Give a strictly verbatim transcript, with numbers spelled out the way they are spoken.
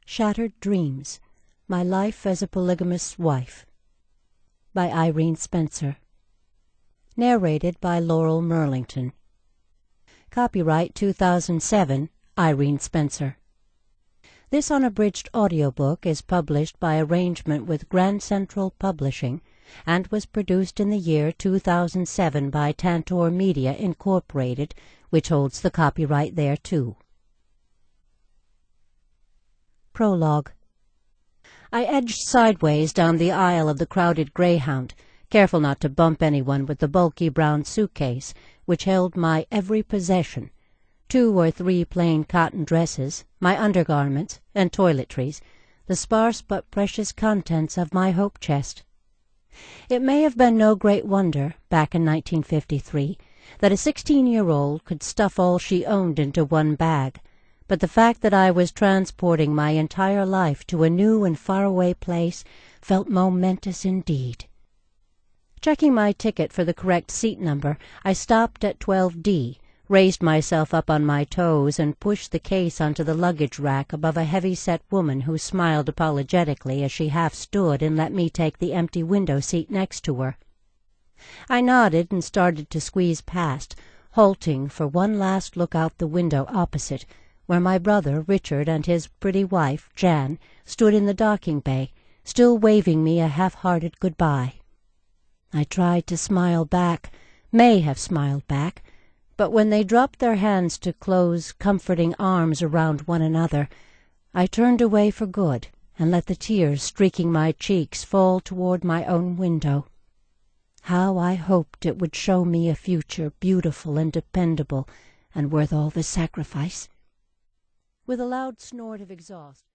Shattered Dreams, My Life as a Polygamous Wife by Irene Spencer. Narrated by Laurel Merlington. Copyright two thousand seven, Irene Spencer. This unabridged audiobook is published by arrangement with Grand Central Publishing and was produced in the year two thousand seven by Tantor Media, Incorporated, which holds the copyright thereto. Prologue. I edged sideways down the aisle of the crowded Greyhound, careful not to bump anyone with the bulky brown suitcase which held my every possession, two or three plain cotton dresses, my undergarments, and toiletries, the sparse but precious contents of my hope chest. It may have been no great wonder, back in nineteen fifty-three, that a sixteen-year-old could stuff all she owned into one bag, but the fact that I was transporting my entire life to a new and faraway place felt momentous indeed. Checking my ticket for the correct seat number, I stopped at twelve D, raised myself up on my toes, and pushed the case onto the luggage rack above a heavy-set woman who smiled apologetically as she half stood and let me take the empty window seat next to her. I nodded and started to squeeze past, halting for one last look out the window opposite, where my brother Richard and his pretty wife Jan stood in the docking bay, still waving me a half-hearted goodbye. I tried to smile back, may have smiled back, but when they dropped their hands to close comforting arms around one another, I turned away for good and let the tears streaking my cheeks fall toward my own window. How I hoped it would show me a future beautiful and dependable and worth all the sacrifice. With a loud snort of exhaust,